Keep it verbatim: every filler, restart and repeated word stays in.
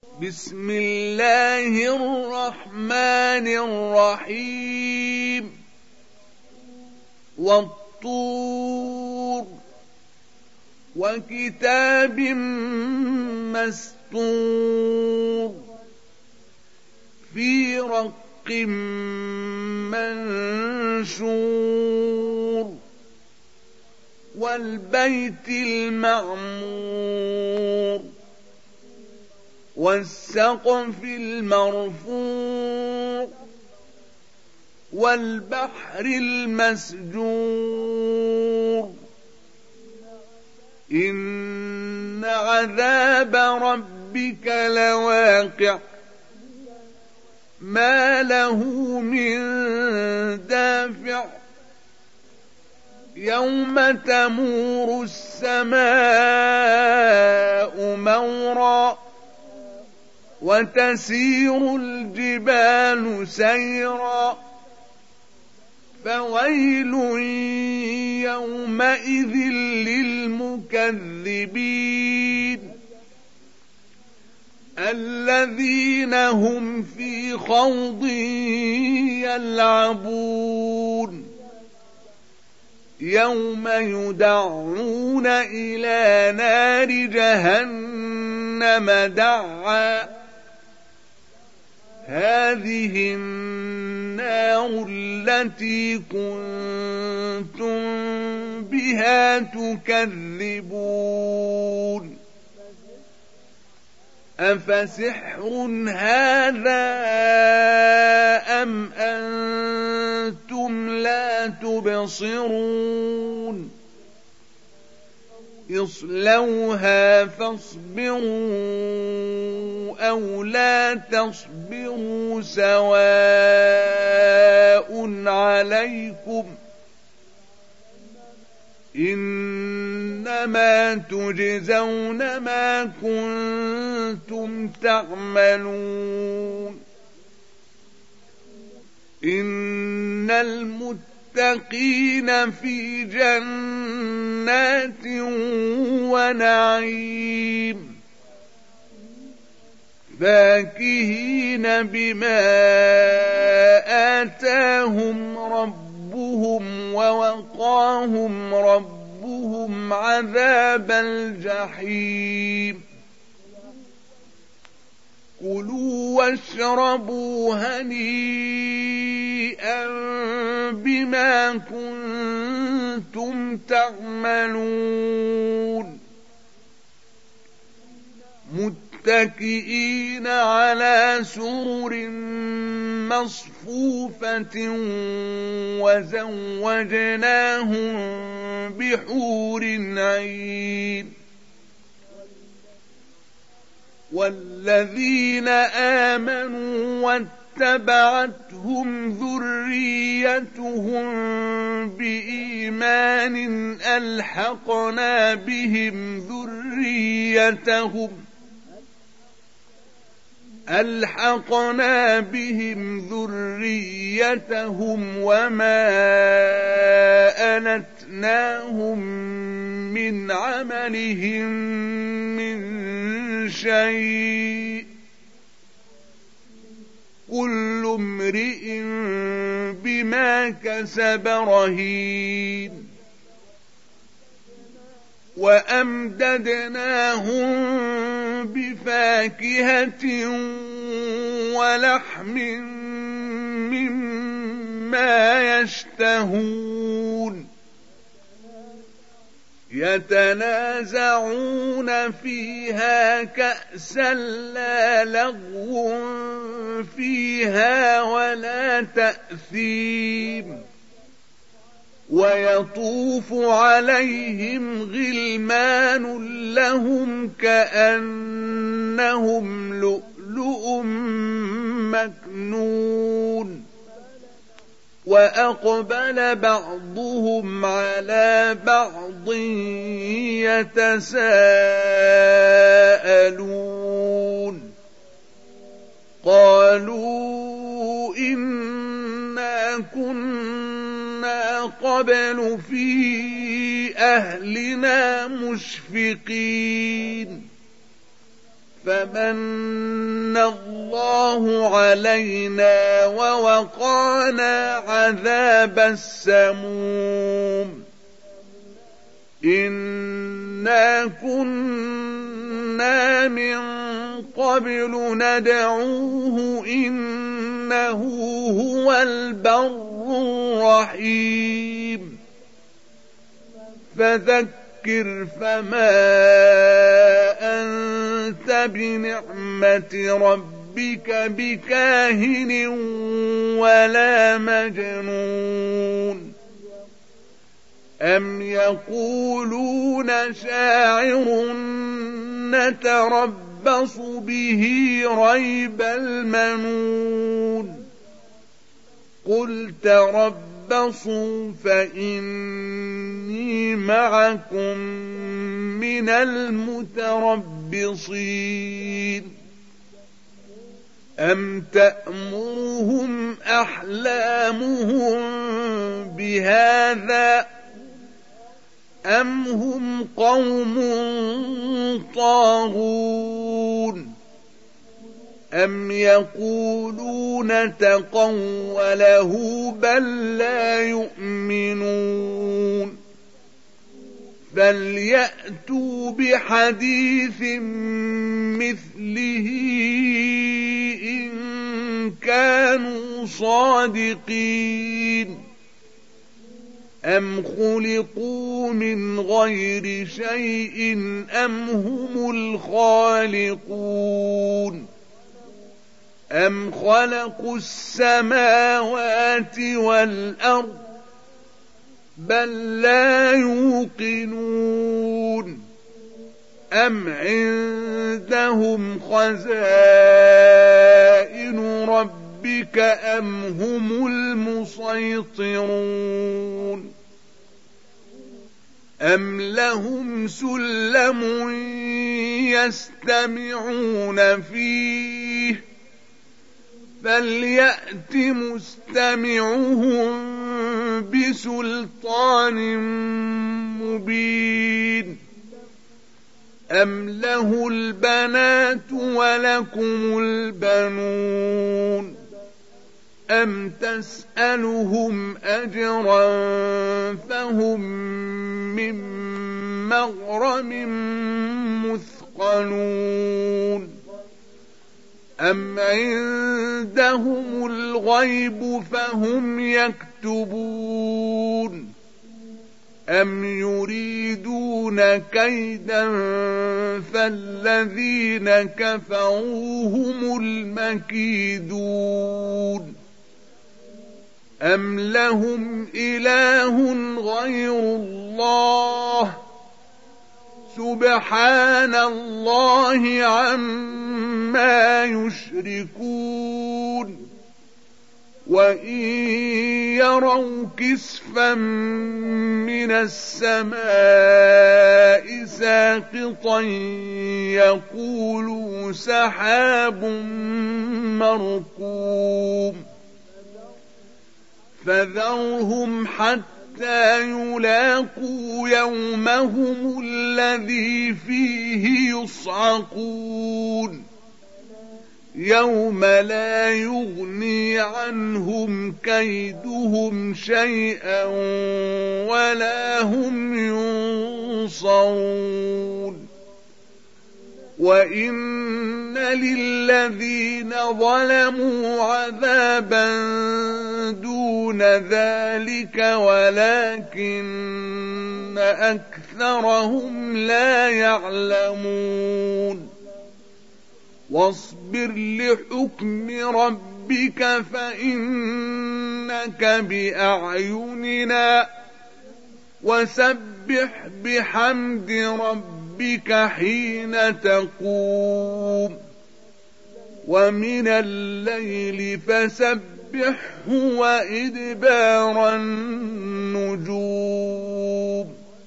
بسم الله الرحمن الرحيم والطور وكتاب مسطور في رق منشور والبيت المعمور والسقف المرفوع والبحر المسجور إن عذاب ربك لواقع ما له من دافع يوم تمور السماء مورا وتسير الجبال سيرا فويل يومئذ للمكذبين الذين هم في خوض يلعبون يوم يدعون إلى نار جهنم دعا هذه النار التي كنتم بها تكذبون أفسحر هذا أم أنتم لا تبصرون اصلوها فاصبروا أو لا تصبروا سواء عليكم إنما تجزون ما كنتم تعملون إن المتقين في جنات ونعيم فاكهين بما آتاهم ربهم ووقاهم ربهم عذاب الجحيم كلوا واشربوا هنيئا بما كنتم تعملون متكئين على سرر مصفوفة وزوجناهم بحور عين والذين آمنوا واتبعتهم ذريتهم بإيمان ألحقنا بهم ذريتهم ألحقنا بهم ذريتهم وما ألتناهم من عملهم من شيء كل امرئ بما كسب رهين وأمددناهم بفاكهة ولحم مما يشتهون يتنازعون فيها كأسا لا لغو فيها ولا تأثيم ويطوف عليهم غلمان لهم كأنهم لؤلؤ مكنون وأقبل بعضهم على بعض يتساءلون قالوا إنا كنا قبل في أهلنا مشفقين فمن الله علينا ووقانا عذاب السموم إنا كنا من قبل ندعوه إنه هو البر الرحيم فذكر فما أنت بنعمة ربك بكاهن ولا مجنون أم يقولون شاعر نتربص به ريب المنون قل تربصوا فإني معكم من المتربصين أم تأمرهم أحلامهم بهذا أم هم قوم طاغون أم يقولون تقوله بل لا يؤمنون فليأتوا بحديث مثله إن كانوا صادقين أم خلقوا من غير شيء أم هم الخالقون أم خلقوا السماوات والأرض بل لا يوقنون أم عندهم خزائن ربك أم هم المسيطرون أم لهم سلم يستمعون فيه فليأت مستمعهم بسلطان مبين أم له البنات ولكم البنون أم تسألهم أجرا فهم من مغرم مثقلون أم عندهم الغيب فهم يكتبون أم يريدون كيدا فالذين كفروا هم المكيدون أم لهم إله غير الله سبحان الله عما يشركون وإن يروا كسفا من السماء ساقطا يقولوا سحاب مركوم فذرهم حتى يلاقوا يومهم الذي فيه يصعقون يوم لا يغني عنهم كيدهم شيئا ولا هم ينصرون وإن للذين ظلموا عذابا دون ذلك ولكن أكثرهم لا يعلمون واصبر لحكم ربك فإنك بأعيننا وسبح بحمد ربك حين تقوم ومن الليل فسبحه وإدبار النجوم